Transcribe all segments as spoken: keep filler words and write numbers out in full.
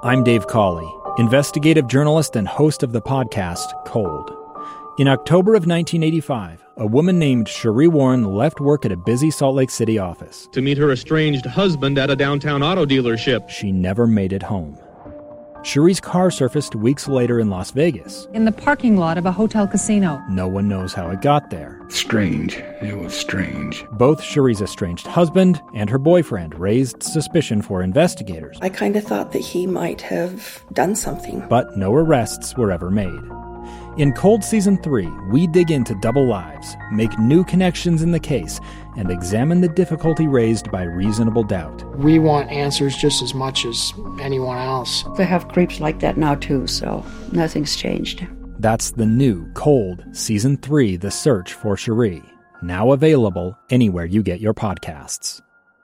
I'm Dave Cawley, investigative journalist and host of the podcast Cold. In October of nineteen eighty-five, a woman named Sheree Warren left work at a busy Salt Lake City office to meet her estranged husband at a downtown auto dealership. She never made it home. Sheree's car surfaced weeks later in Las Vegas. In the parking lot of a hotel casino. No one knows how it got there. Strange. It was strange. Both Sheree's estranged husband and her boyfriend raised suspicion for investigators. I kind of thought that he might have done something. But no arrests were ever made. In Cold Season three, we dig into double lives, make new connections in the case, and examine the difficulty raised by reasonable doubt. We want answers just as much as anyone else. They have creeps like that now too, so nothing's changed. That's the new Cold Season three, The Search for Sheree, now available anywhere you get your podcasts.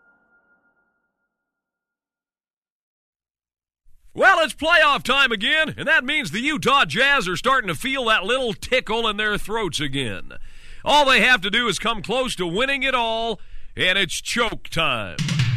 Well, it's playoff time again, and that means the Utah Jazz are starting to feel that little tickle in their throats again. All they have to do is come close to winning it all, and it's choke time.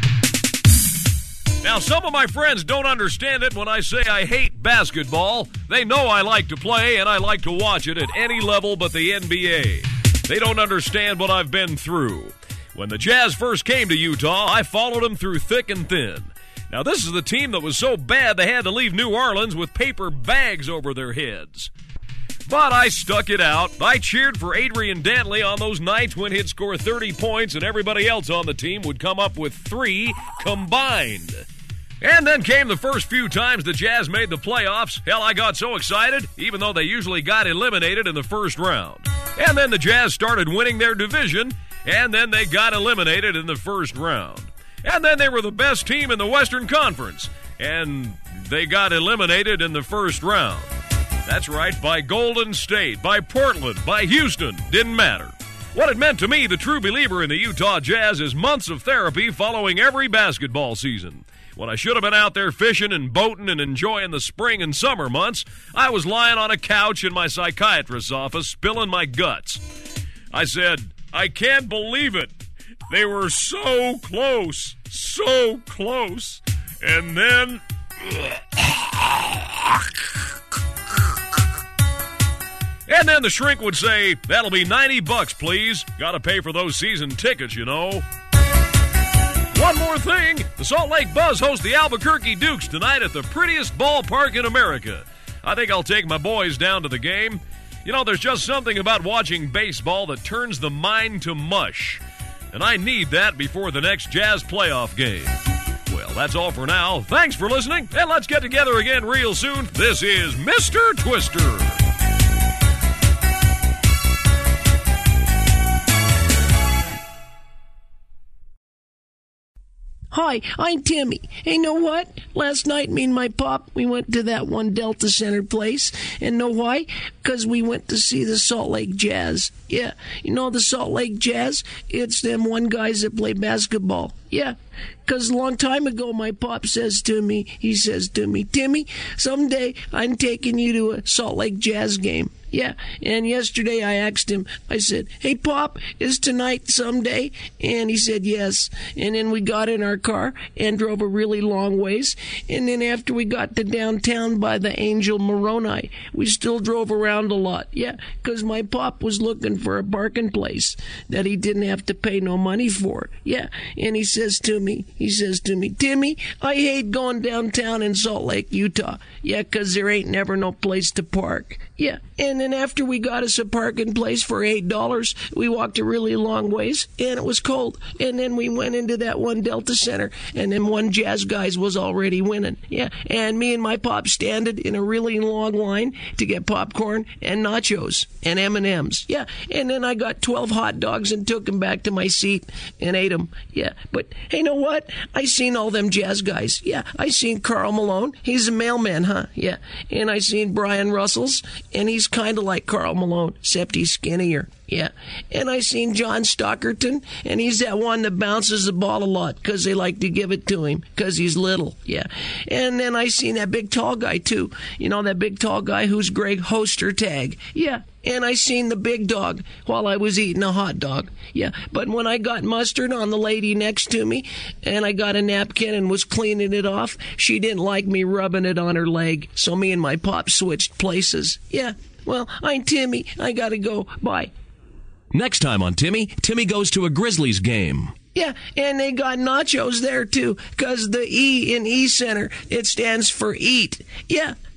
Now, some of my friends don't understand it when I say I hate basketball. They know I like to play, and I like to watch it at any level but the N B A. They don't understand what I've been through. When the Jazz first came to Utah, I followed them through thick and thin. Now, this is the team that was so bad they had to leave New Orleans with paper bags over their heads. But I stuck it out. I cheered for Adrian Dantley on those nights when he'd score thirty points and everybody else on the team would come up with three combined. And then came the first few times the Jazz made the playoffs. Hell, I got so excited, even though they usually got eliminated in the first round. And then the Jazz started winning their division, and then they got eliminated in the first round. And then they were the best team in the Western Conference, and they got eliminated in the first round. That's right, by Golden State, by Portland, by Houston, didn't matter. What it meant to me, the true believer in the Utah Jazz, is months of therapy following every basketball season. When I should have been out there fishing and boating and enjoying the spring and summer months, I was lying on a couch in my psychiatrist's office spilling my guts. I said, I can't believe it. They were so close, so close, and then... And then the shrink would say, that'll be ninety bucks, please. Gotta pay for those season tickets, you know. One more thing, the Salt Lake Buzz hosts the Albuquerque Dukes tonight at the prettiest ballpark in America. I think I'll take my boys down to the game. You know, there's just something about watching baseball that turns the mind to mush. And I need that before the next Jazz playoff game. Well, that's all for now. Thanks for listening, and let's get together again real soon. This is Mister Twister. Hi, I'm Timmy. Hey, know what? Last night, me and my pop, we went to that one Delta Center place. And know why? Because we went to see the Salt Lake Jazz. Yeah, you know the Salt Lake Jazz? It's them one guys that play basketball. Yeah, because a long time ago, my pop says to me, he says to me, Timmy, someday I'm taking you to a Salt Lake Jazz game. Yeah, and yesterday I asked him, I said, hey, Pop, is tonight someday? And he said yes. And then we got in our car and drove a really long ways. And then after we got to downtown by the Angel Moroni, we still drove around a lot. Yeah, because my pop was looking for a parking place that he didn't have to pay no money for. Yeah, and he says to me, he says to me, Timmy, I hate going downtown in Salt Lake, Utah. Yeah, because there ain't never no place to park. Yeah, and then after we got us a parking place for eight dollars, we walked a really long ways, and it was cold. And then we went into that one Delta Center, and then one Jazz guys was already winning. Yeah, and me and my pop standed in a really long line to get popcorn and nachos and M and M's. Yeah, and then I got twelve hot dogs and took them back to my seat and ate them. Yeah, but hey, know what? I seen all them Jazz guys. Yeah, I seen Karl Malone. He's a mailman, huh? Yeah, and I seen Brian Russells. And he's kind of like Karl Malone, except he's skinnier. Yeah. And I seen John Stockerton, and he's that one that bounces the ball a lot because they like to give it to him because he's little. Yeah. And then I seen that big tall guy, too. You know, that big tall guy who's Greg Hostertag. Yeah. And I seen the big dog while I was eating a hot dog. Yeah. But when I got mustard on the lady next to me and I got a napkin and was cleaning it off, she didn't like me rubbing it on her leg. So me and my pop switched places. Yeah. Well, I'm Timmy. I gotta go. Bye. Next time on Timmy, Timmy goes to a Grizzlies game. Yeah, and they got nachos there, too, because the E in E Center, it stands for eat. Yeah,